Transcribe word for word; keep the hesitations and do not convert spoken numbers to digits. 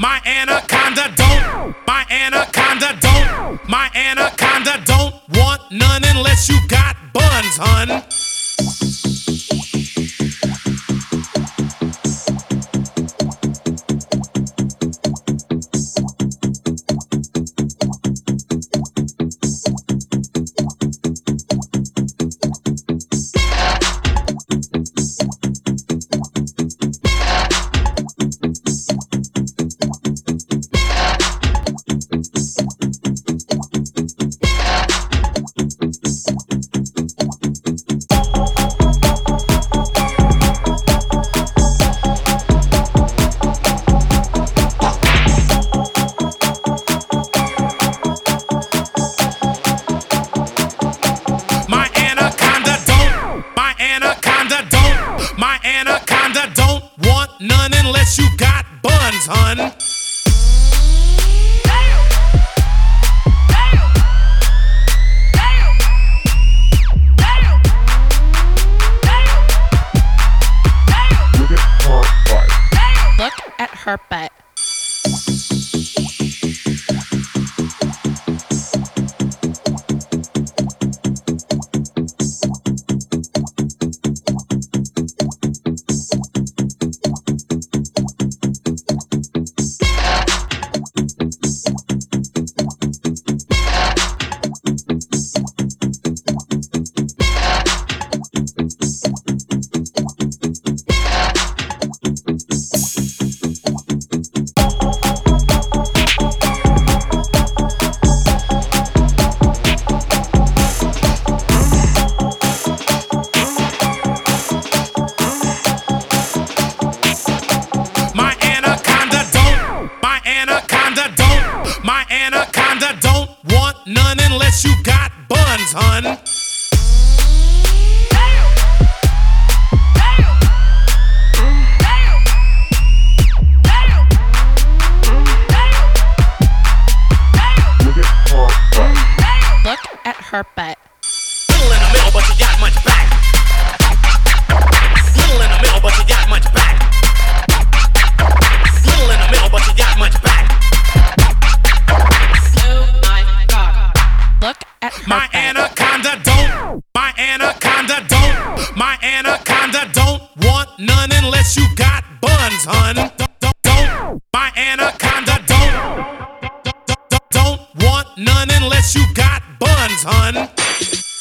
My anaconda don't. My anaconda don't. My anaconda don't want none unless you got buns, hun. My anaconda don't want none unless you got buns, hun. Look at her butt. My anaconda don't want none unless you got buns, hun. Look at her butt. Little in the middle, but you got much back. Little in the middle, but you got much back. Little in the middle, but you got much back. Look at her My butt. anaconda don't. My anaconda don't. My anaconda don't want none unless you got buns, hun. Don't, don't, don't. My anaconda don't. Don't, don't, don't want none unless you got buns, hun.